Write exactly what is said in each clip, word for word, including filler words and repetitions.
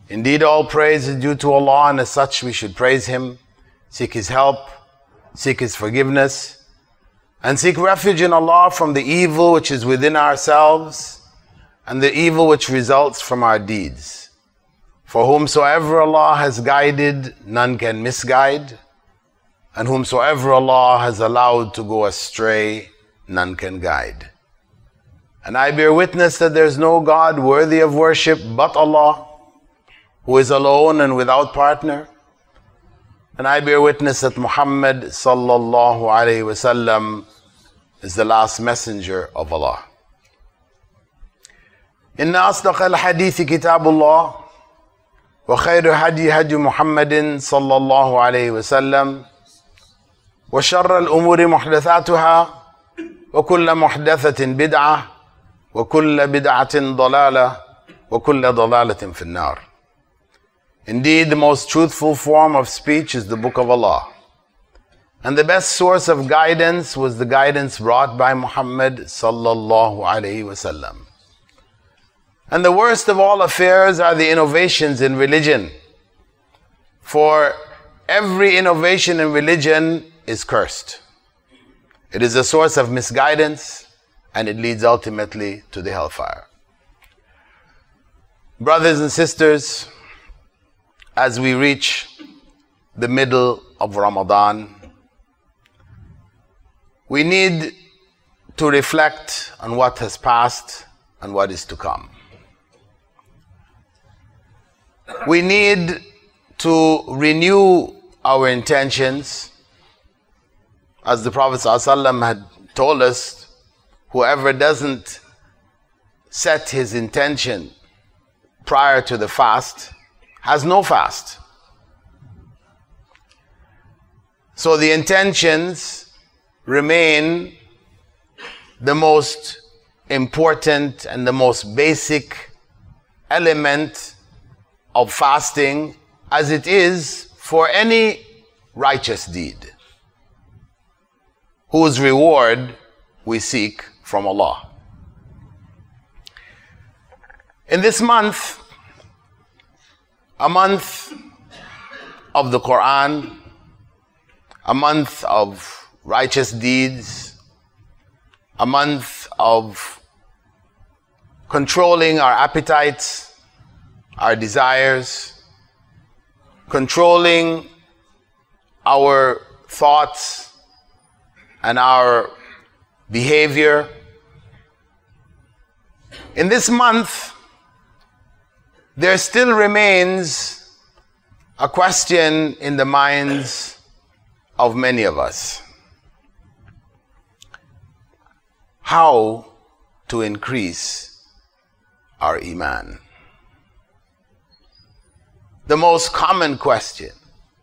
Indeed, all praise is due to Allah, and as such we should praise Him, seek His help, seek His forgiveness, and seek refuge in Allah from the evil which is within ourselves and the evil which results from our deeds. For whomsoever Allah has guided, none can misguide, and whomsoever Allah has allowed to go astray, none can guide. And I bear witness that there is no God worthy of worship but Allah, who is alone and without partner. And I bear witness that Muhammad sallallahu alayhi wasallam is the last messenger of Allah. Inna asdaq al-hadithi kitabullah, wa khayru hadi hadi Muhammadin sallallahu alayhi wasallam, wa sharra al-umuri muhdathatuha, wa kulla muhdathatin bid'ah, wa kulla bid'atin dalalah, wa kulla dalalatin fi an-nar. Indeed, the most truthful form of speech is the Book of Allah. And the best source of guidance was the guidance brought by Muhammad sallallahu alayhi wasallam. And the worst of all affairs are the innovations in religion. For every innovation in religion is cursed. It is a source of misguidance, and it leads ultimately to the hellfire. Brothers and sisters, as we reach the middle of Ramadan, we need to reflect on what has passed and what is to come. We need to renew our intentions. As the Prophet ﷺ had told us, whoever doesn't set his intention prior to the fast has no fast. So the intentions remain the most important and the most basic element of fasting, as it is for any righteous deed, whose reward we seek from Allah. In this month, a month of the Quran, a month of righteous deeds, a month of controlling our appetites, our desires, controlling our thoughts and our behavior. In this month, there still remains a question in the minds of many of us. How to increase our Iman? The most common question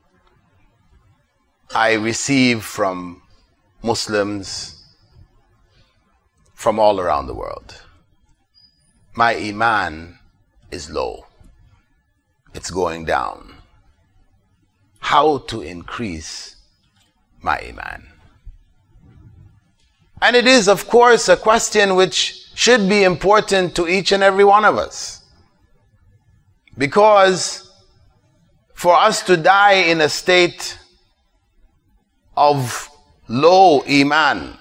I receive from Muslims from all around the world. My Iman is low. It's going down. How to increase my Iman? And it is, of course, a question which should be important to each and every one of us. Because for us to die in a state of low Iman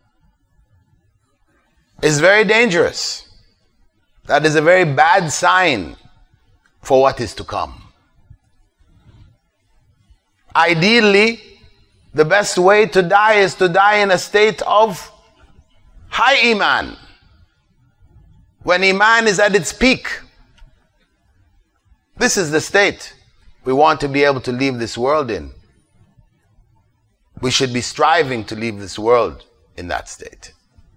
is very dangerous. That is a very bad sign for what is to come. Ideally, the best way to die is to die in a state of high Iman, when Iman is at its peak. This is the state we want to be able to leave this world in. We should be striving to leave this world in that state.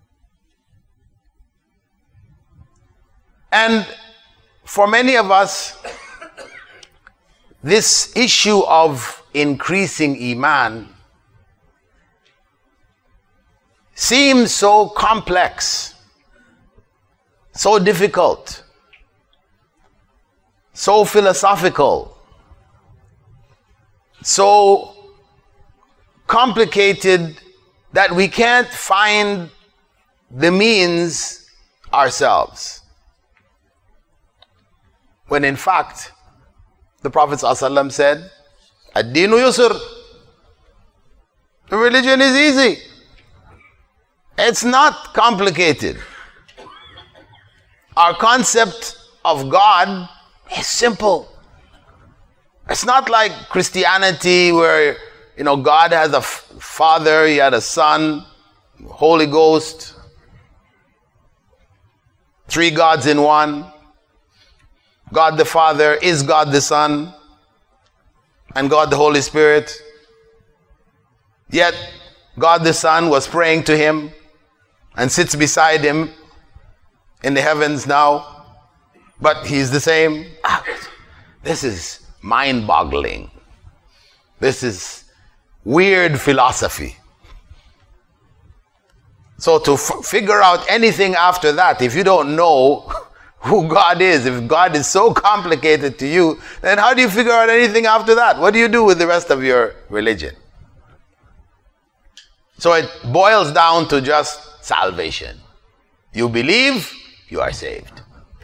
And for many of us, this issue of increasing Iman seems so complex, so difficult, so philosophical, so complicated that we can't find the means ourselves. When in fact, The Prophet ﷺ said, Ad-Dinu Yusr. The religion is easy. It's not complicated. Our concept of God is simple. It's not like Christianity where, you know, God has a f- father, he had a son, Holy Ghost, three gods in one. God the Father is God the Son, and God the Holy Spirit. Yet God the Son was praying to him and sits beside him in the heavens now, but he's the same. Ah, this is mind-boggling. This is weird philosophy. So to f- figure out anything after that, if you don't know who God is, if God is so complicated to you, then how do you figure out anything after that? What do you do with the rest of your religion? So it boils down to just salvation. You believe, you are saved.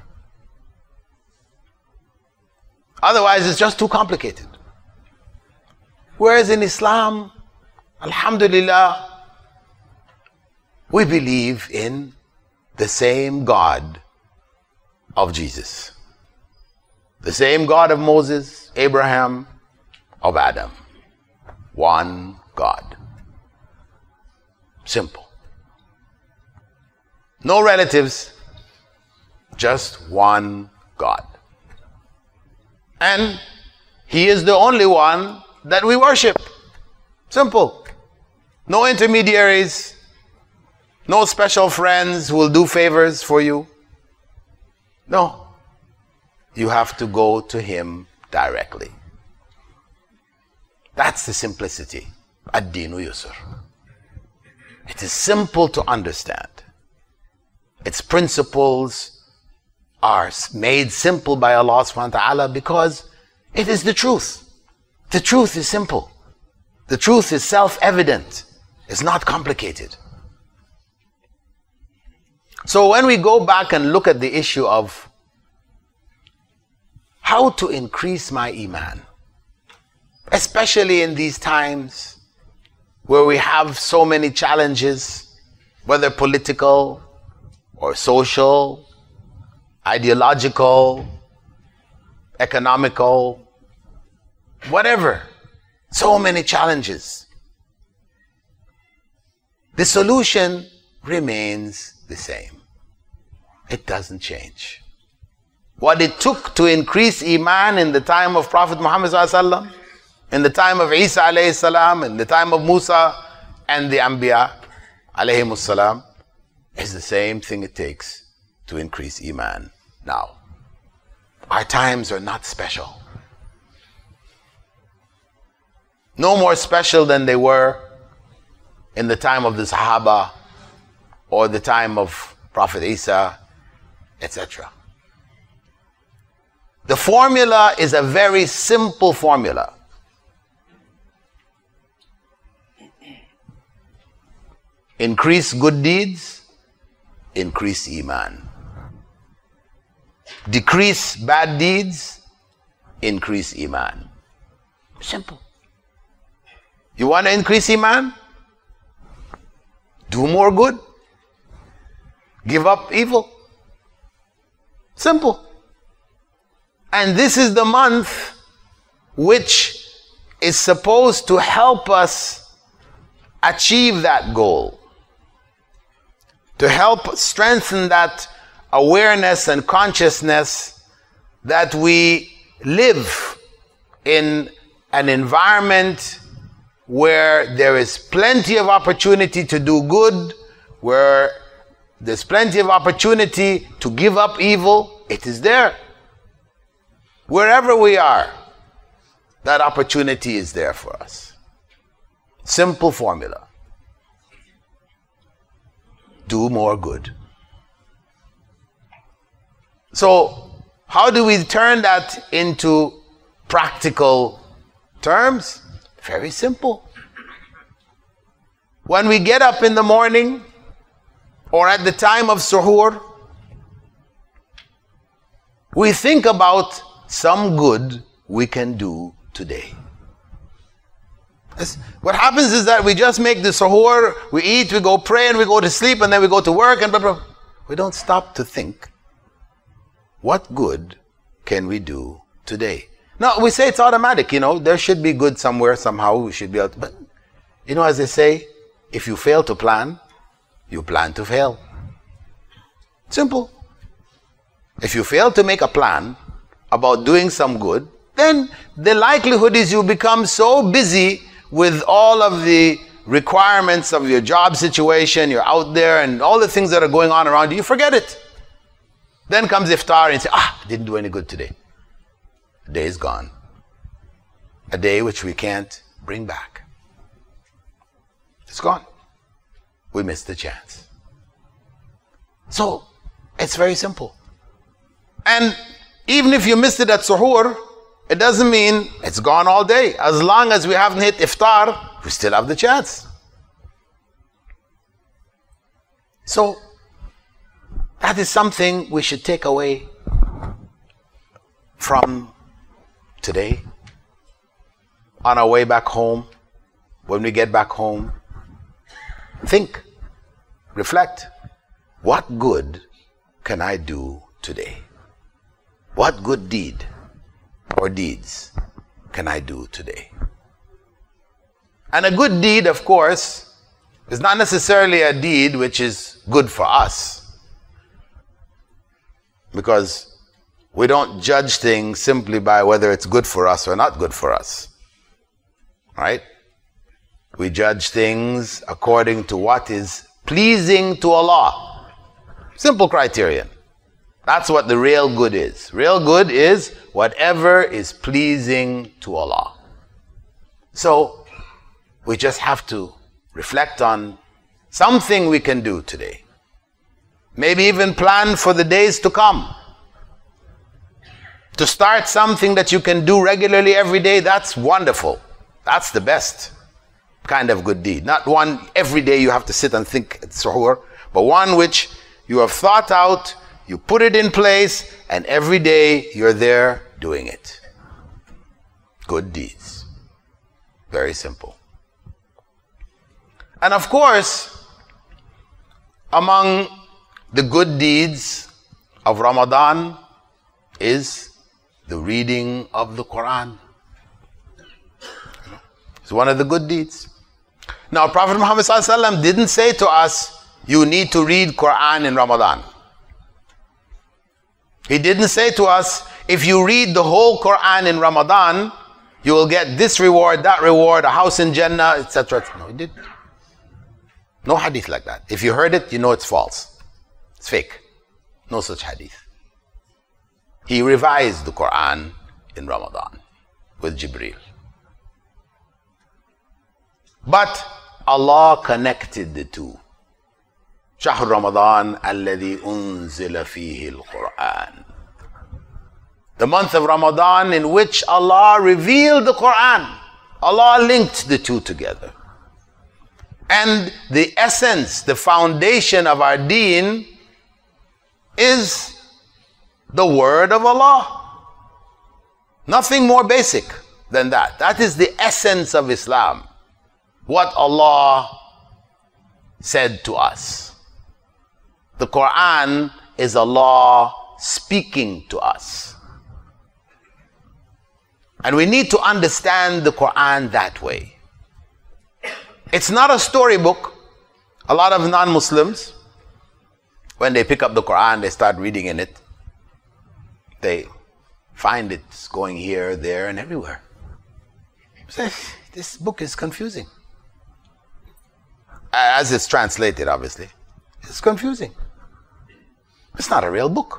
Otherwise, it's just too complicated. Whereas in Islam, alhamdulillah, we believe in the same God of Jesus. The same God of Moses, Abraham, of Adam. One God. Simple. No relatives, just one God. And he is the only one that we worship. Simple. No intermediaries. No special friends who will do favors for you. No. You have to go to him directly. That's the simplicity. Ad-Dinu Yusr. It is simple to understand. Its principles are made simple by Allah subhanahu wa ta'ala because it is the truth. The truth is simple. The truth is self-evident. It's not complicated. So when we go back and look at the issue of how to increase my iman, especially in these times where we have so many challenges, whether political or social, ideological, economical, whatever, so many challenges. The solution remains the same. It doesn't change. What it took to increase iman in the time of Prophet Muhammad sallallahu alaihi wasallam, in the time of Isa alayhi salam, in the time of Musa and the Anbiya alayhimus salam, is the same thing it takes to increase iman now. Our times are not special. No more special than they were in the time of the Sahaba or the time of Prophet Isa, et cetera. The formula is a very simple formula. Increase good deeds, increase iman. Decrease bad deeds, increase iman. Simple. You want to increase iman? Do more good. Give up evil. Simple. And this is the month which is supposed to help us achieve that goal. To help strengthen that awareness and consciousness that we live in an environment where there is plenty of opportunity to do good, where there's plenty of opportunity to give up evil. It is there. Wherever we are, that opportunity is there for us. Simple formula. Do more good. So, how do we turn that into practical terms? Very simple. When we get up in the morning or at the time of suhoor, we think about some good we can do today. It's, what happens is that we just make the suhoor, we eat, we go pray, and we go to sleep, and then we go to work, and blah, blah. We don't stop to think, what good can we do today? Now, we say it's automatic, you know, there should be good somewhere, somehow, we should be able to, but, you know, as they say, if you fail to plan, you plan to fail. Simple. If you fail to make a plan about doing some good, then the likelihood is you become so busy with all of the requirements of your job situation, you're out there, and all the things that are going on around you, you forget it. Then comes iftar and you say, ah, I didn't do any good today. A day is gone. A day which we can't bring back. It's gone. We missed the chance. So, it's very simple. And even if you missed it at suhoor, it doesn't mean it's gone all day. As long as we haven't hit iftar, we still have the chance. So, that is something we should take away from today. On our way back home, when we get back home, think, reflect, what good can I do today? What good deed or deeds can I do today? And a good deed, of course, is not necessarily a deed which is good for us. Because we don't judge things simply by whether it's good for us or not good for us. Right? We judge things according to what is pleasing to Allah. Simple criterion. That's what the real good is. Real good is whatever is pleasing to Allah. So, we just have to reflect on something we can do today. Maybe even plan for the days to come. To start something that you can do regularly every day, that's wonderful. That's the best kind of good deed. Not one every day you have to sit and think at suhoor, but one which you have thought out, you put it in place, and every day you're there doing it. Good deeds. Very simple. And of course, among the good deeds of Ramadan is the reading of the Quran. It's one of the good deeds. Now, Prophet Muhammad sallallahu alaihi wasallam didn't say to us, you need to read Quran in Ramadan. He didn't say to us, if you read the whole Quran in Ramadan, you will get this reward, that reward, a house in Jannah, et cetera. No, he didn't. No hadith like that. If you heard it, you know it's false. It's fake. No such hadith. He revised the Quran in Ramadan with Jibreel. But Allah connected the two. شهر رمضان الذي أنزل فيه القرآن. The month of Ramadan in which Allah revealed the Quran. Allah linked the two together. And the essence, the foundation of our deen is the word of Allah. Nothing more basic than that. That is the essence of Islam. What Allah said to us. The Quran is Allah speaking to us. And we need to understand the Quran that way. It's not a storybook. A lot of non-Muslims, when they pick up the Quran, they start reading in it. They find it's going here, there, and everywhere. This book is confusing. As it's translated, obviously. It's confusing. It's not a real book.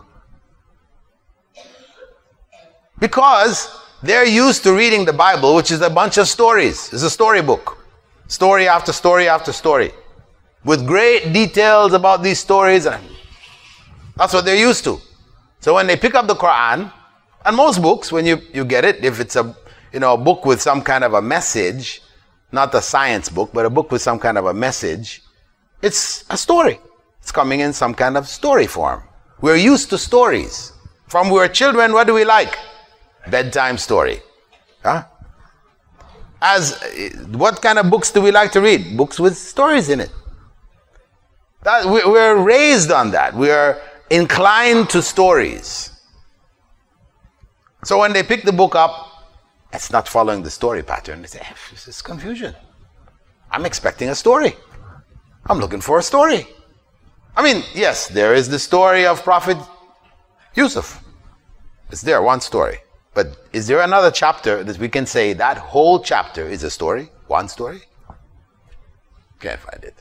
Because they're used to reading the Bible, which is a bunch of stories. It's a storybook. Story after story after story. With great details about these stories. And that's what they're used to. So when they pick up the Quran, and most books, when you, you get it, if it's a, you know, a book with some kind of a message, not a science book, but a book with some kind of a message, it's a story. It's coming in some kind of story form. We're used to stories. From we were children, what do we like? bedtime story. Huh? As what kind of books do we like to read? Books with stories in it. That, we're raised on that. We are inclined to stories. So when they pick the book up, it's not following the story pattern. They say, this is confusion. I'm expecting a story. I'm looking for a story. I mean, yes, there is the story of Prophet Yusuf. It's there, one story. But is there another chapter that we can say that whole chapter is a story? One story? Can't find it.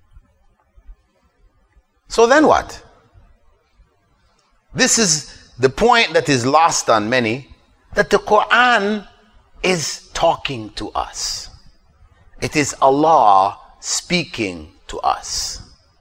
So then what? This is the point that is lost on many, that the Quran is talking to us. It is Allah speaking to us.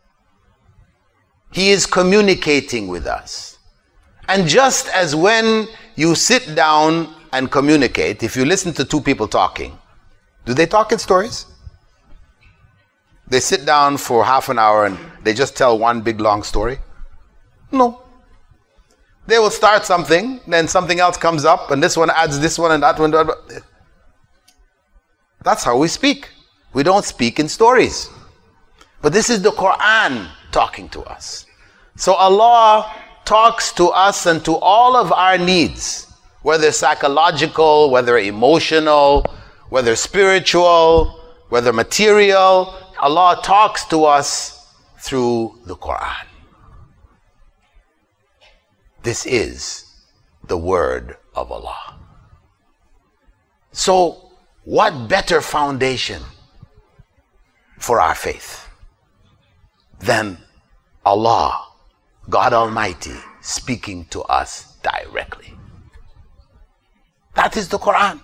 He is communicating with us. And just as when you sit down and communicate, if you listen to two people talking, do they talk in stories? They sit down for half an hour and they just tell one big long story? No. They will start something, then something else comes up, and this one adds this one and that one. That's how we speak. We don't speak in stories. But this is the Quran talking to us. So Allah talks to us and to all of our needs, whether psychological, whether emotional, whether spiritual, whether material. Allah talks to us through the Quran. This is the word of Allah. So, what better foundation for our faith than Allah, God Almighty, speaking to us directly? That is the Quran.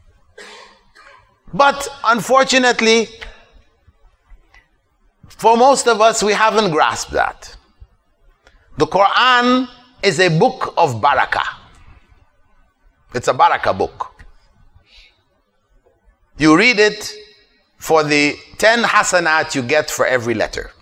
But unfortunately, for most of us, we haven't grasped that. The Quran is a book of barakah. It's a barakah book. You read it for the ten hasanat you get for every letter.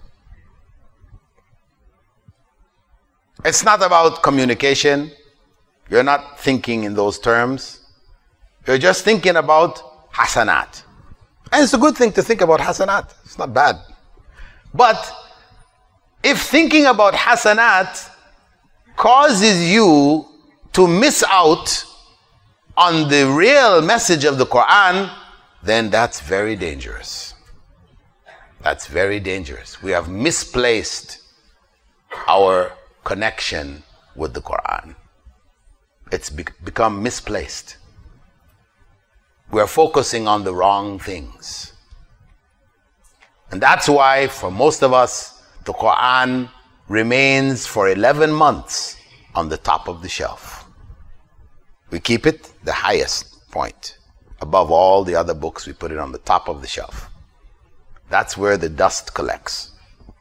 It's not about communication. You're not thinking in those terms. You're just thinking about hasanat. And it's a good thing to think about hasanat. It's not bad. But if thinking about hasanat causes you to miss out on the real message of the Quran, then that's very dangerous. That's very dangerous. We have misplaced our connection with the Quran. It's be- become misplaced. We're focusing on the wrong things. And that's why for most of us, the Quran remains for eleven months on the top of the shelf. We keep it the highest point. Above all the other books, we put it on the top of the shelf. That's where the dust collects.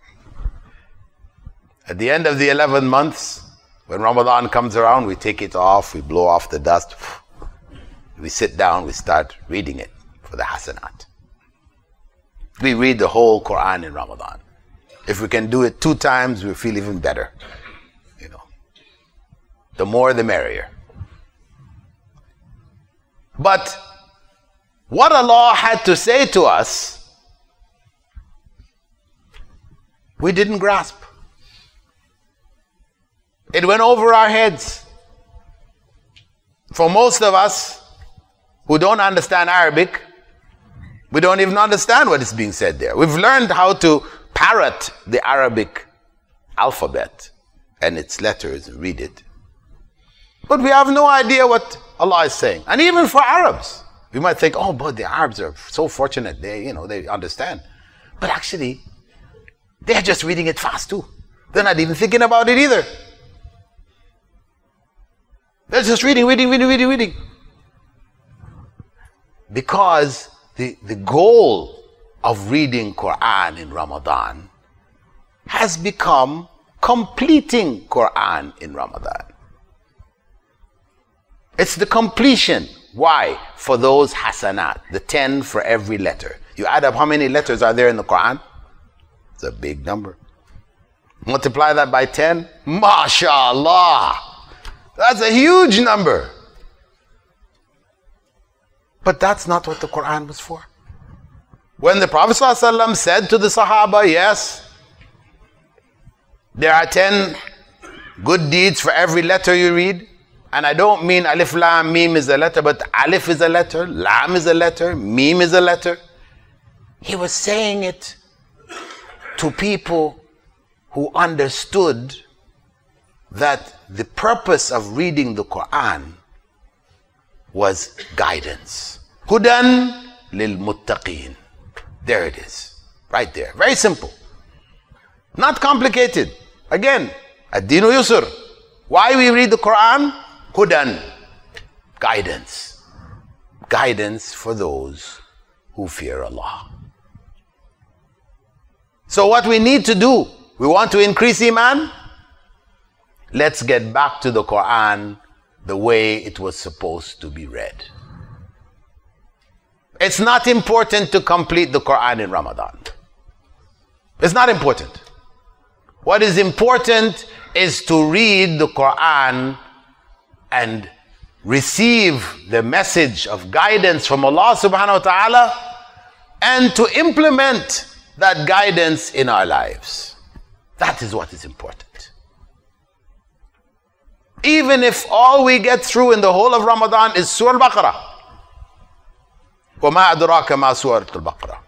At the end of the eleven months, when Ramadan comes around, we take it off, we blow off the dust, we sit down, we start reading it for the hasanat. We read the whole Quran in Ramadan. If we can do it two times, we feel even better. You know, the more the merrier. But what Allah had to say to us, we didn't grasp. It went over our heads. For most of us who don't understand Arabic, we don't even understand what is being said there. We've learned how to parrot the Arabic alphabet and its letters and read it. But we have no idea what Allah is saying. And even for Arabs, we might think, oh, but the Arabs are so fortunate. They, you know, they understand. But actually, they're just reading it fast too. They're not even thinking about it either. They're just reading, reading, reading, reading, reading. Because the, the goal of reading Quran in Ramadan has become completing Quran in Ramadan. It's the completion. Why? For those hasanat, the ten for every letter. You add up how many letters are there in the Quran? It's a big number. Multiply that by ten. MashaAllah. That's a huge number. But that's not what the Quran was for. When the Prophet ﷺ said to the Sahaba, yes, there are ten good deeds for every letter you read. And I don't mean alif, lam, mim is a letter, but alif is a letter, lam is a letter, mim is a letter. He was saying it to people who understood that the purpose of reading the Quran was guidance. Hudan lil muttaqeen. There it is. Right there. Very simple. Not complicated. Again, ad-dinu yusr. Why we read the Quran? Hudan. Guidance. Guidance for those who fear Allah. So what we need to do, we want to increase Iman? Let's get back to the Quran the way it was supposed to be read. It's not important to complete the Quran in Ramadan. It's not important. What is important is to read the Quran and receive the message of guidance from Allah subhanahu wa ta'ala and to implement that guidance in our lives. That is what is important. Even if all we get through in the whole of Ramadan is Surah Al-Baqarah. وَمَا أَدْرَاكَ مَا سُورَةُ الْبَقَرَةِ.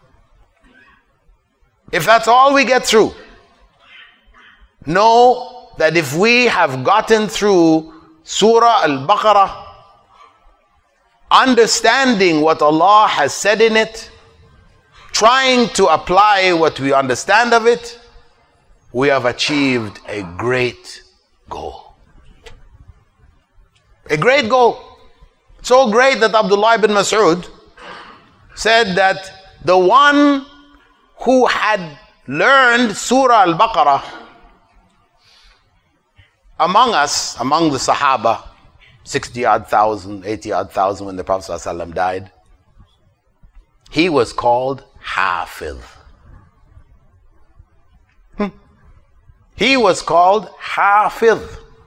If that's all we get through, know that if we have gotten through Surah Al-Baqarah, understanding what Allah has said in it, trying to apply what we understand of it, we have achieved a great goal. A great goal. So great that Abdullah ibn Mas'ud said that the one who had learned Surah Al-Baqarah among us, among the Sahaba, sixty odd thousand, eighty odd thousand when the Prophet ﷺ died, he was called Hafiz. Hmm. He was called Hafiz.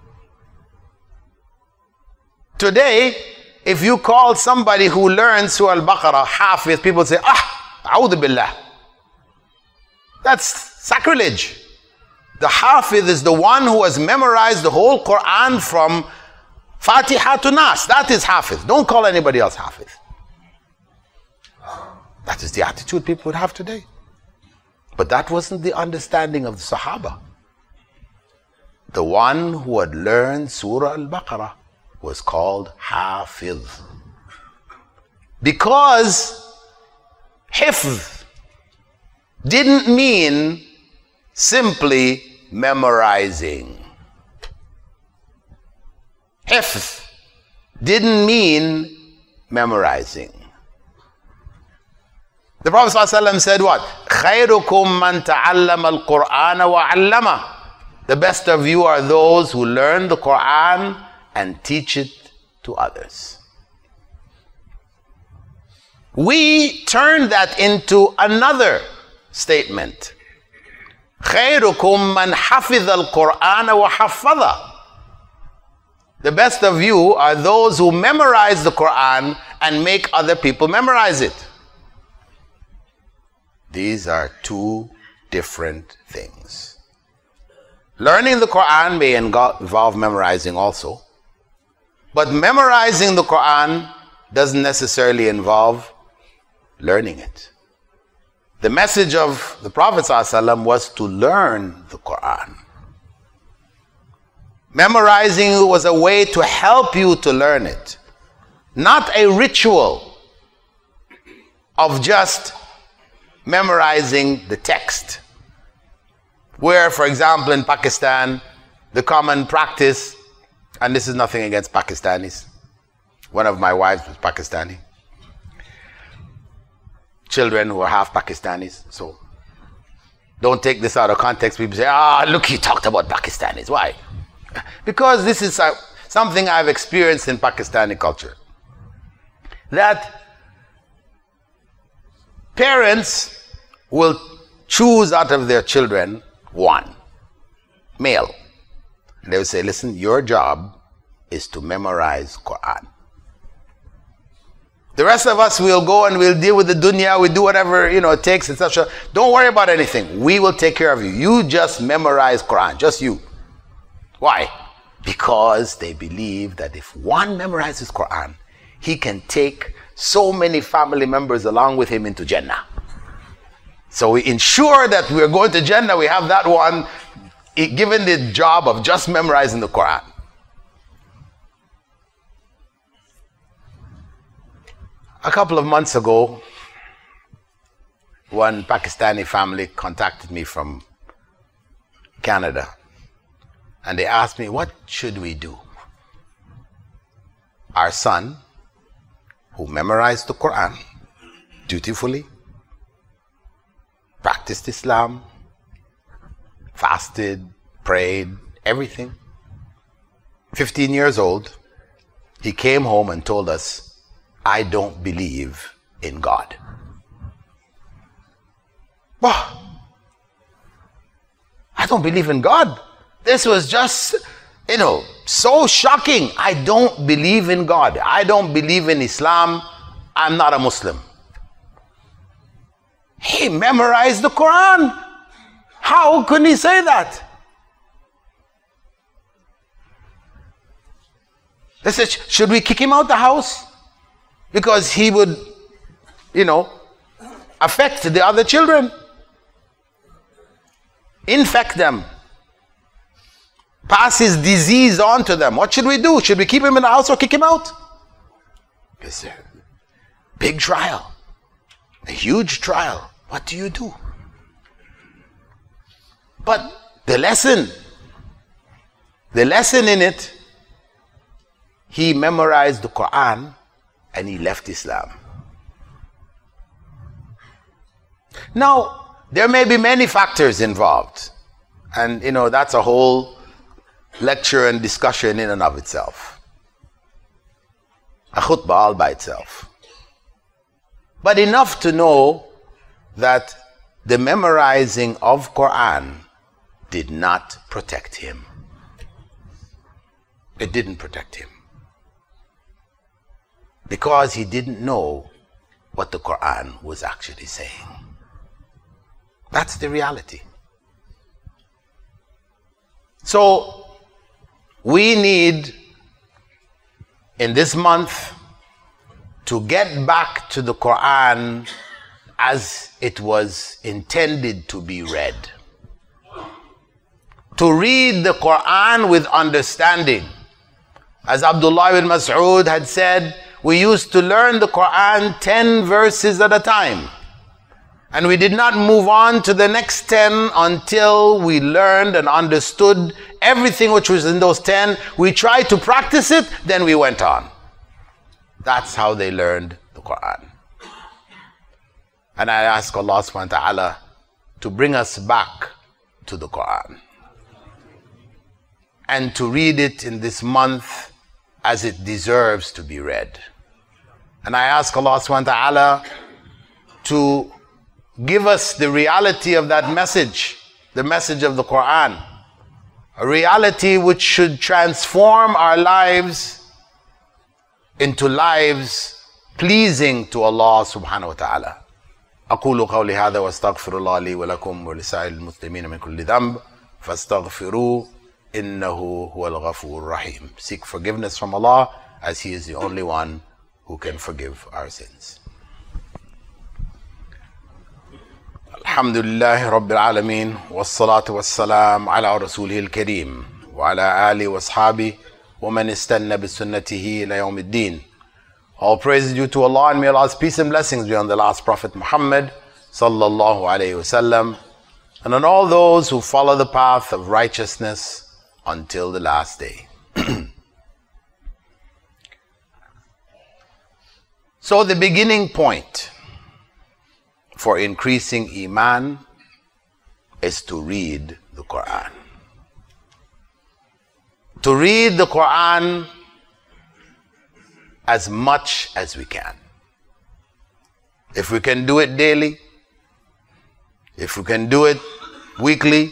Today, if you call somebody who learns Surah Al-Baqarah Hafiz, people say, ah, a'udhu billah. That's sacrilege. The Hafiz is the one who has memorized the whole Quran from Fatiha to Nas. That is Hafiz. Don't call anybody else Hafiz. That is the attitude people would have today. But that wasn't the understanding of the Sahaba. The one who had learned Surah Al-Baqarah was called Hafiz. Because Hifz didn't mean simply memorizing. Hifz didn't mean memorizing. The Prophet ﷺ said what? خَيْرُكُمْ مَنْ تَعَلَّمَ الْقُرْآنَ وَعَلَّمَهُ. The best of you are those who learn the Quran and teach it to others. We turn that into another statement. خَيْرُكُمْ مَنْ حَفِظَ الْقُرْآنَ وَحَفَّظَهُ. The best of you are those who memorize the Quran and make other people memorize it. These are two different things. Learning the Quran may involve memorizing also. But memorizing the Quran doesn't necessarily involve learning it. The message of the Prophet ﷺ was to learn the Quran. Memorizing was a way to help you to learn it. Not a ritual of just memorizing the text. Where, for example, in Pakistan, the common practice, and this is nothing against Pakistanis. One of my wives was Pakistani. Children who are half Pakistanis. So don't take this out of context. People say, ah, look, he talked about Pakistanis. Why? Because this is uh, something I've experienced in Pakistani culture. That parents will choose out of their children one, male. They will say, listen, your job is to memorize Quran. The rest of us, we'll go and we'll deal with the dunya, we do whatever, you know, it takes, et cetera. Don't worry about anything. We will take care of you. You just memorize Quran, just you. Why? Because they believe that if one memorizes Quran, he can take so many family members along with him into Jannah. So we ensure that we're going to Jannah, we have that one given the job of just memorizing the Quran. A couple of months ago, one Pakistani family contacted me from Canada, and they asked me, what should we do? Our son, who memorized the Quran dutifully, practiced Islam, fasted, prayed, everything, fifteen years old, he came home and told us, I don't believe in God. Wow. I don't believe in God. This was just, you know, so shocking. I don't believe in God. I don't believe in Islam. I'm not a Muslim. He memorized the Quran. How could he say that? They said, should we kick him out the house? Because he would, you know, affect the other children. Infect them. Pass his disease on to them. What should we do? Should we keep him in the house or kick him out? It's a big trial. A huge trial. What do you do? But the lesson, the lesson in it, he memorized the Quran and he left Islam. Now, there may be many factors involved. And, you know, that's a whole lecture and discussion in and of itself. A khutbah all by itself. But enough to know that the memorizing of Quran did not protect him. It didn't protect him. Because he didn't know what the Quran was actually saying. That's the reality. So, we need, in this month, to get back to the Quran as it was intended to be read. To read the Quran with understanding. As Abdullah ibn Mas'ud had said, we used to learn the Quran ten verses at a time. And we did not move on to the next ten until we learned and understood everything which was in those ten. We tried to practice it, then we went on. That's how they learned the Quran. And I ask Allah subhanahu wa ta'ala to bring us back to the Quran. And to read it in this month as it deserves to be read. And I ask Allah subhanahu wa ta'ala to give us the reality of that message, the message of the Quran. A reality which should transform our lives into lives pleasing to Allah subhanahu wa ta'ala. أقول قولي هذا واستغفر الله لي ولكم ولسائر المسلمين من كل ذنب فاستغفروه إنه هو الغفور الرحيم. Seek forgiveness from Allah as He is the only one who can forgive our sins. الحمد لله رب العالمين والصلاة والسلام على رسوله الكريم وعلى آله وأصحابه ومن استنى بسنته إلى يوم الدين. All praise is due to Allah, and may Allah's peace and blessings be on the last Prophet Muhammad sallallahu alayhi wasallam, and on all those who follow the path of righteousness until the last day. So the beginning point for increasing Iman is to read the Quran. To read the Quran as much as we can. If we can do it daily, if we can do it weekly,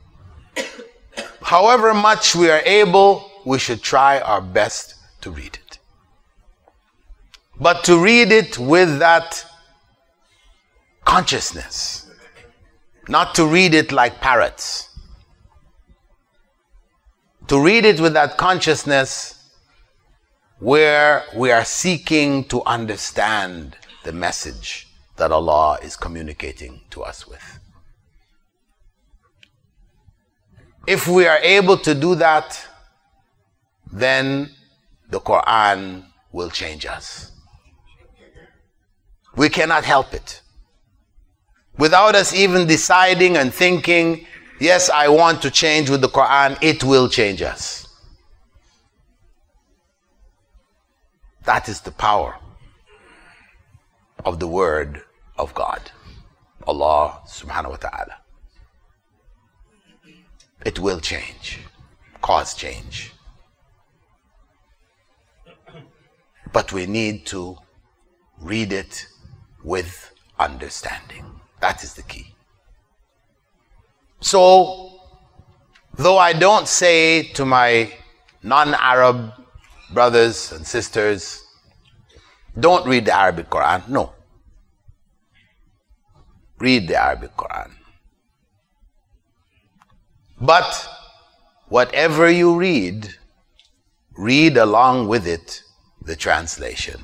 however much we are able, we should try our best to read it. but to read it with that consciousness, not to read it like parrots. To read it with that consciousness where we are seeking to understand the message that Allah is communicating to us with. If we are able to do that, then the Quran will change us. We cannot help it. Without us even deciding and thinking, yes, I want to change with the Quran, it will change us. That is the power of the word of God, Allah subhanahu wa ta'ala. It will change, cause change. But we need to read it with understanding. That is the key. So, though I don't say to my non-Arab brothers and sisters, don't read the Arabic Quran. No. Read the Arabic Quran. But whatever you read, read along with it the translation.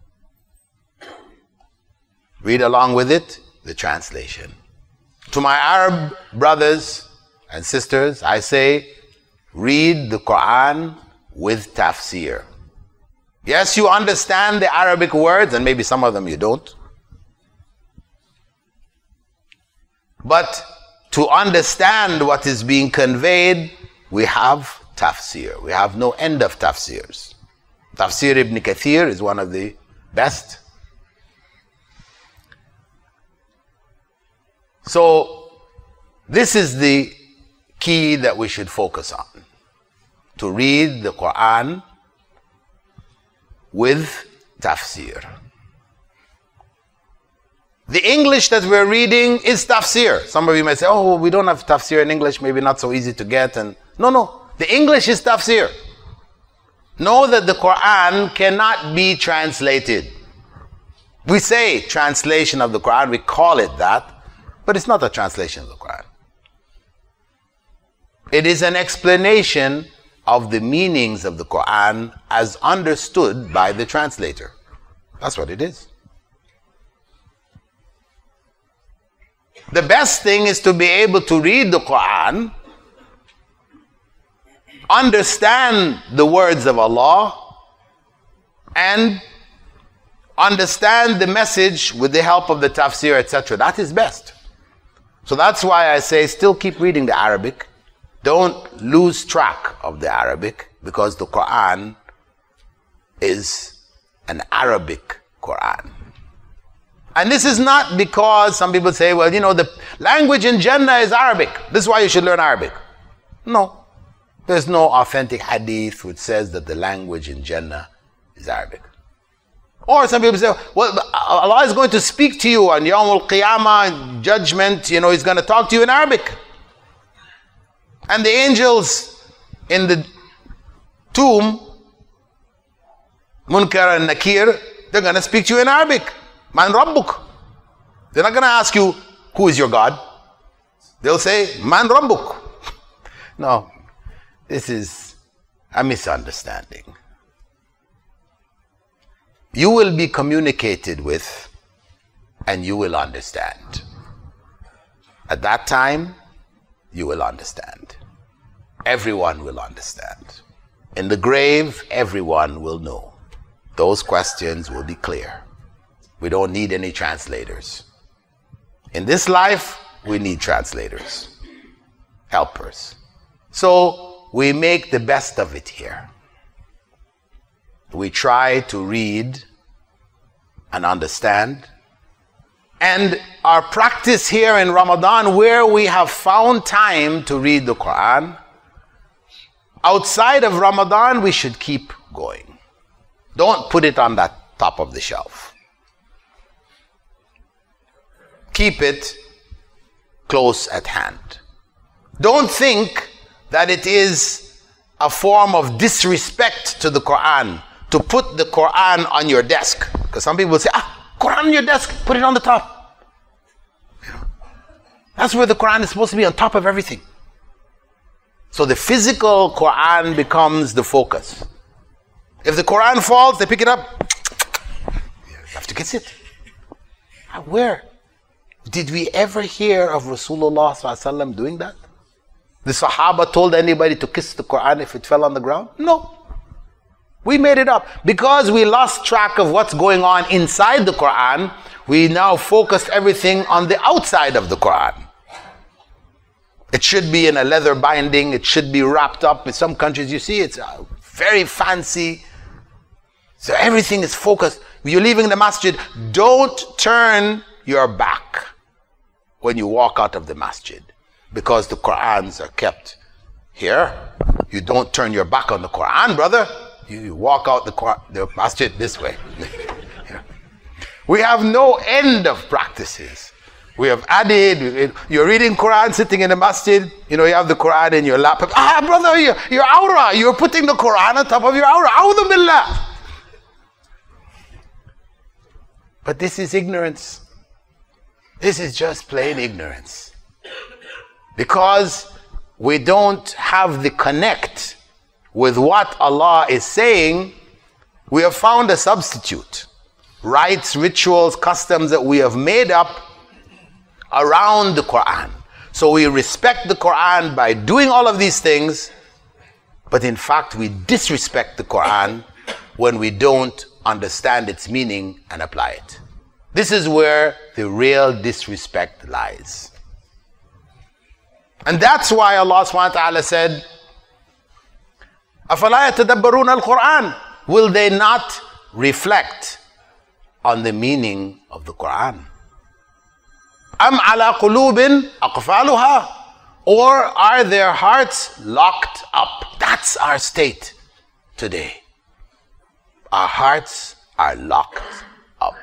Read along with it the translation. To my Arab brothers and sisters, I say, read the Quran with tafsir. Yes, you understand the Arabic words, and maybe some of them you don't. But to understand what is being conveyed, we have tafsir. We have no end of tafsirs. Tafsir Ibn Kathir is one of the best. So, this is the key that we should focus on. To read the Quran with tafsir. The English that we're reading is tafsir. Some of you may say, oh, we don't have tafsir in English, maybe not so easy to get. And no, no, the English is tafsir. Know that the Quran cannot be translated. We say translation of the Quran, we call it that, but it's not a translation of the Quran. It is an explanation of the meanings of the Quran as understood by the translator. That's what it is. The best thing is to be able to read the Quran, understand the words of Allah, and understand the message with the help of the tafsir, et cetera. That is best. So that's why I say still keep reading the Arabic. Don't lose track of the Arabic, because the Quran is an Arabic Quran. And this is not because some people say, well, you know, the language in Jannah is Arabic. This is why you should learn Arabic. No. There's no authentic hadith which says that the language in Jannah is Arabic. Or some people say, well, Allah is going to speak to you on Yawm al-Qiyamah, judgment, you know, He's going to talk to you in Arabic. And the angels in the tomb, Munkar and Nakir, they're going to speak to you in Arabic. Man Rabbuk. They're not going to ask you, who is your God? They'll say, Man Rabbuk. No, this is a misunderstanding. You will be communicated with and you will understand. At that time, you will understand. Everyone will understand. In the grave, everyone will know. Those questions will be clear. We don't need any translators. In this life, we need translators, helpers. So we make the best of it here. We try to read and understand. And our practice here in Ramadan, where we have found time to read the Quran, outside of Ramadan, we should keep going. Don't put it on that top of the shelf. Keep it close at hand. Don't think that it is a form of disrespect to the Quran to put the Quran on your desk. Because some people say, ah, Quran on your desk, put it on the top. You know, that's where the Quran is supposed to be, on top of everything. So the physical Quran becomes the focus. If the Quran falls, they pick it up. You have to kiss it. Where? Did we ever hear of Rasulullah sallallahu alaihi wasallam doing that? The Sahaba told anybody to kiss the Quran if it fell on the ground? No. We made it up. Because we lost track of what's going on inside the Quran, we now focused everything on the outside of the Quran. It should be in a leather binding. It should be wrapped up. In some countries you see it's very fancy. So everything is focused. You're leaving the masjid, don't turn your back when you walk out of the masjid. Because the Qur'ans are kept here. You don't turn your back on the Quran, brother. You, you walk out the, Quran, the masjid this way. Yeah. We have no end of practices. We have added, you're reading Quran sitting in the masjid, you know, you have the Quran in your lap. Ah, brother, your, your aura, you're putting the Quran on top of your aura. A'udhu billah. But this is ignorance. This is just plain ignorance. Because we don't have the connect with what Allah is saying, we have found a substitute. Rites, rituals, customs that we have made up around the Quran. So we respect the Quran by doing all of these things, but in fact we disrespect the Quran when we don't understand its meaning and apply it. This is where the real disrespect lies. And that's why Allah subhanahu wa ta'ala said, أَفَلَا يَتَدَبَّرُونَ الْقُرْآنَ? Will they not reflect on the meaning of the Quran? أَمْ عَلَى قُلُوبٍ أَقْفَالُهَا? Or are their hearts locked up? That's our state today. Our hearts are locked up.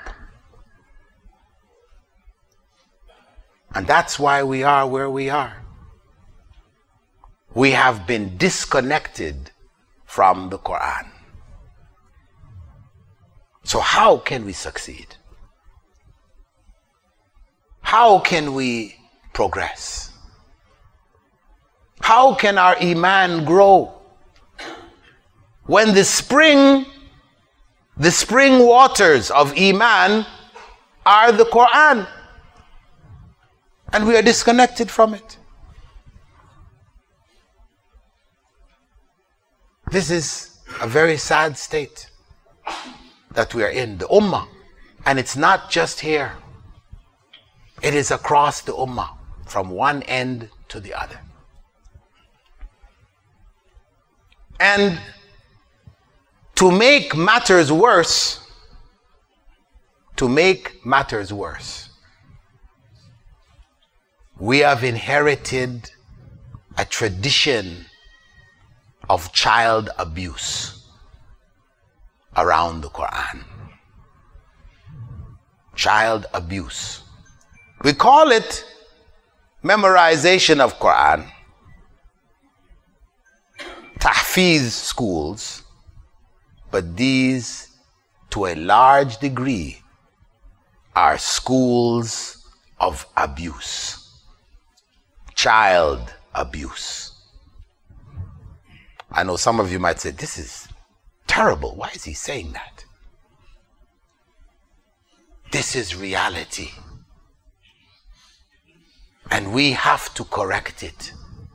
And that's why we are where we are. We have been disconnected from the Quran. So how can we succeed? How can we progress? How can our iman grow? When the spring, the spring waters of iman are the Quran, and we are disconnected from it. This is a very sad state that we are in, the ummah. And it's not just here. It is across the ummah, from one end to the other. And to make matters worse, to make matters worse, we have inherited a tradition of child abuse around the Quran. Child abuse. We call it memorization of Quran, tahfiz schools, but these, to a large degree, are schools of abuse. Child abuse. I know some of you might say, this is terrible. Why is he saying that? This is reality. And we have to correct it.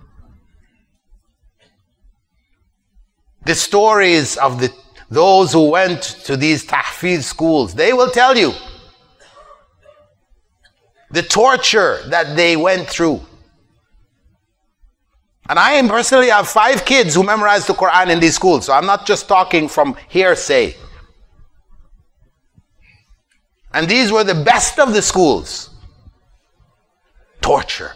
The stories of the those who went to these tahfiz schools, they will tell you the torture that they went through. And I personally have five kids who memorized the Quran in these schools. So I'm not just talking from hearsay. And these were the best of the schools. Torture.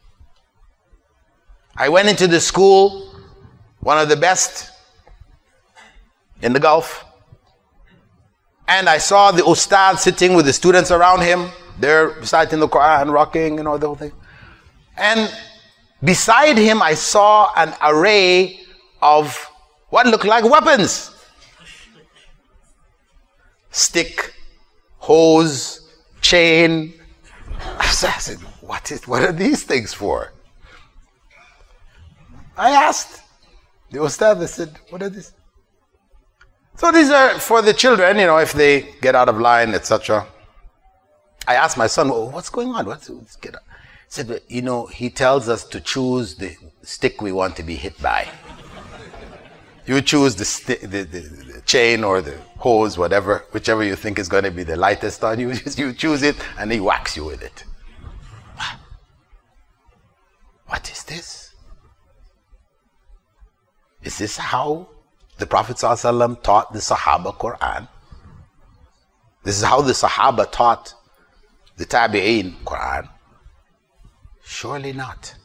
I went into the school, one of the best in the Gulf. And I saw the ustad sitting with the students around him. They're reciting the Quran, rocking, you know, the whole thing. And beside him, I saw an array of what looked like weapons. Stick, hose, chain. I said, what, is, what are these things for? I asked the Ustad, I said, what are these? So these are for the children, you know, if they get out of line, et cetera. I asked my son, well, what's going on? What's, what's get out? He said, you know, he tells us to choose the stick we want to be hit by. You choose the, sti- the, the, the chain or the hose, whatever, whichever you think is going to be the lightest on you. You choose it and he whacks you with it. What is this? Is this how the Prophet ﷺ taught the Sahaba Quran? This is how the Sahaba taught the Tabi'een Quran? Surely not.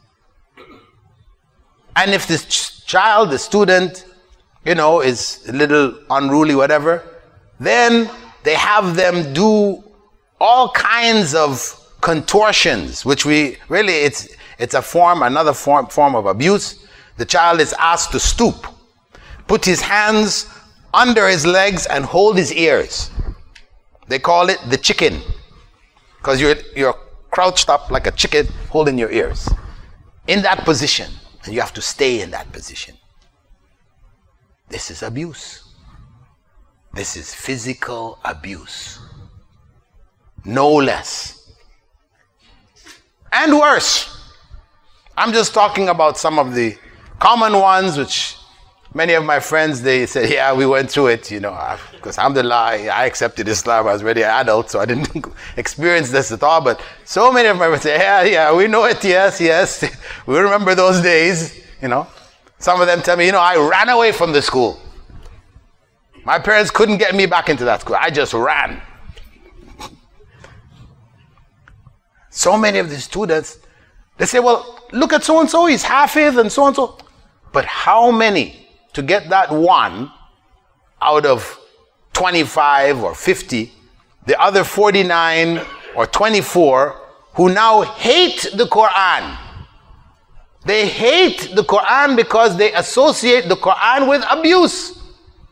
And if this ch- child, the student, you know, is a little unruly, whatever, then they have them do all kinds of contortions, which we really, it's it's a form, another form, form of abuse. The child is asked to stoop, put his hands under his legs and hold his ears. They call it the chicken, because you're, you're crouched up like a chicken holding your ears. In that position, and you have to stay in that position. This is abuse. This is physical abuse. No less. And worse. I'm just talking about some of the common ones, which many of my friends, they said, yeah, we went through it, you know, because alhamdulillah, I accepted Islam. I was already an adult, so I didn't experience this at all. But so many of my friends say, yeah, yeah, we know it, yes, yes. We remember those days, you know. Some of them tell me, you know, I ran away from the school. My parents couldn't get me back into that school. I just ran. So many of the students, they say, well, look at so-and-so, he's Hafiz and so-and-so. But how many to get that one out of twenty-five or fifty, the other forty-nine or twenty-four who now hate the Quran? They hate the Quran because they associate the Quran with abuse.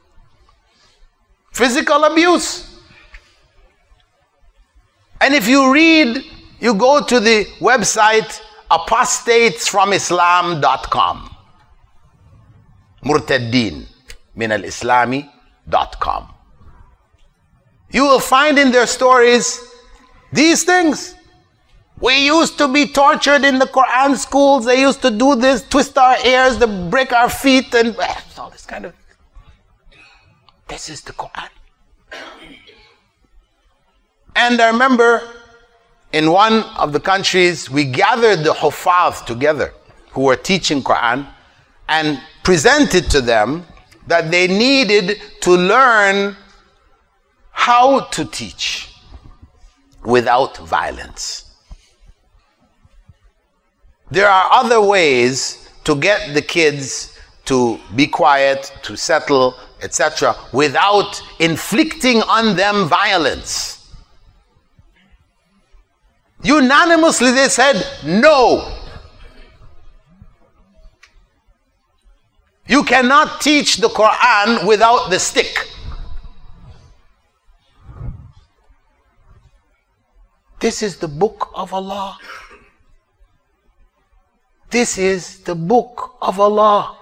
Physical abuse. And if you read, you go to the website apostates from islam dot com. Murtaddin min al-Islami dot com. You will find in their stories these things. We used to be tortured in the Quran schools. They used to do this, twist our ears, to break our feet, and all this kind of. This is the Quran. And I remember in one of the countries, we gathered the Hufaz together who were teaching Quran and presented to them that they needed to learn how to teach without violence. There are other ways to get the kids to be quiet, to settle, et cetera, without inflicting on them violence. Unanimously they said, no. You cannot teach the Quran without the stick. This is the book of Allah. This is the book of Allah,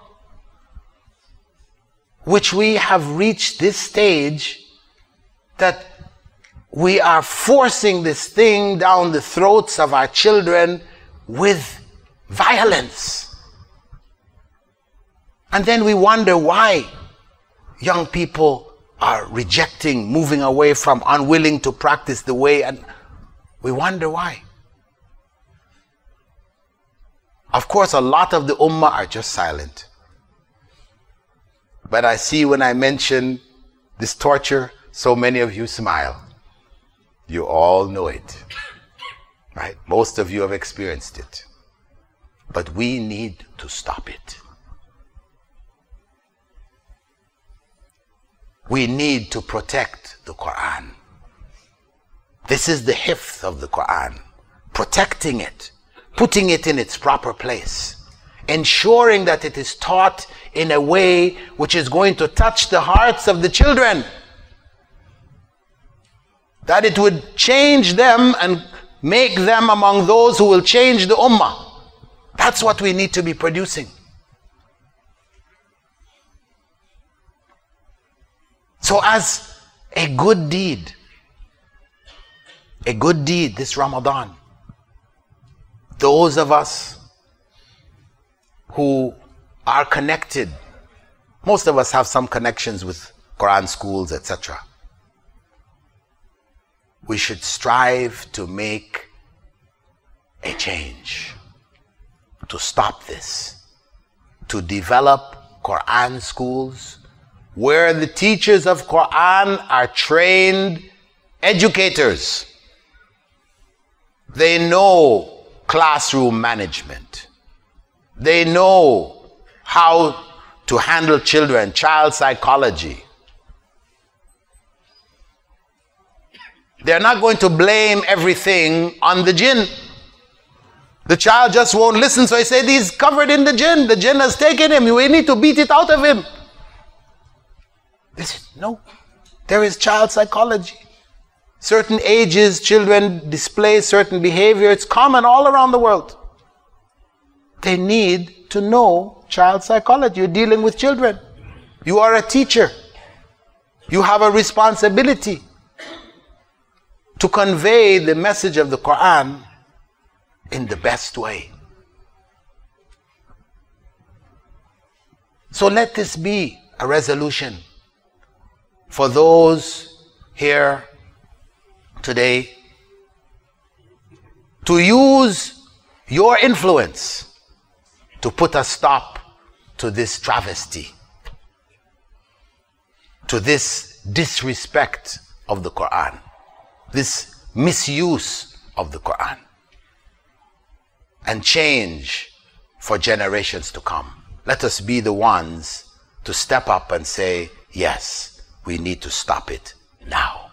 which we have reached this stage that we are forcing this thing down the throats of our children with violence. And then we wonder why young people are rejecting, moving away from, unwilling to practice the way, and we wonder why. Of course, a lot of the ummah are just silent. But I see when I mention this torture, so many of you smile. You all know it, right? Most of you have experienced it. But we need to stop it. We need to protect the Quran. This is the hifz of the Quran. Protecting it. Putting it in its proper place. Ensuring that it is taught in a way which is going to touch the hearts of the children. that it would change them and make them among those who will change the ummah. That's what we need to be producing. So as a good deed, a good deed this Ramadan, those of us who are connected, most of us have some connections with Quran schools, et cetera. We should strive to make a change, to stop this, to develop Quran schools where the teachers of Quran are trained educators. They know classroom management. They know how to handle children, child psychology. They're not going to blame everything on the jinn. The child just won't listen, so I say he's covered in the jinn. The jinn has taken him. We need to beat it out of him. This is, no. There is child psychology. Certain ages, children display certain behavior. It's common all around the world. They need to know child psychology. You're dealing with children. You are a teacher. You have a responsibility to convey the message of the Quran in the best way. So let this be a resolution for those here today to use your influence to put a stop to this travesty, to this disrespect of the Quran, this misuse of the Quran, and change for generations to come. Let us be the ones to step up and say, yes, we need to stop it now.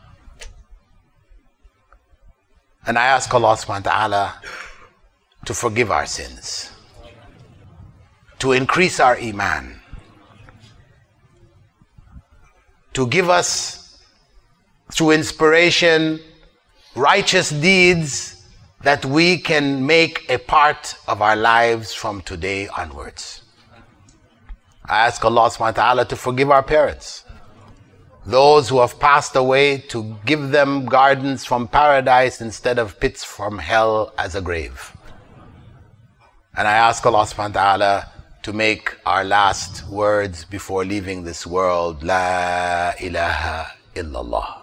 And I ask Allah subhanahu wa ta'ala to forgive our sins, to increase our iman, to give us, through inspiration, righteous deeds that we can make a part of our lives from today onwards. I ask Allah subhanahu wa ta'ala to forgive our parents, those who have passed away, to give them gardens from paradise instead of pits from hell as a grave. And I ask Allah subhanahu wa ta'ala to make our last words before leaving this world, La ilaha illallah.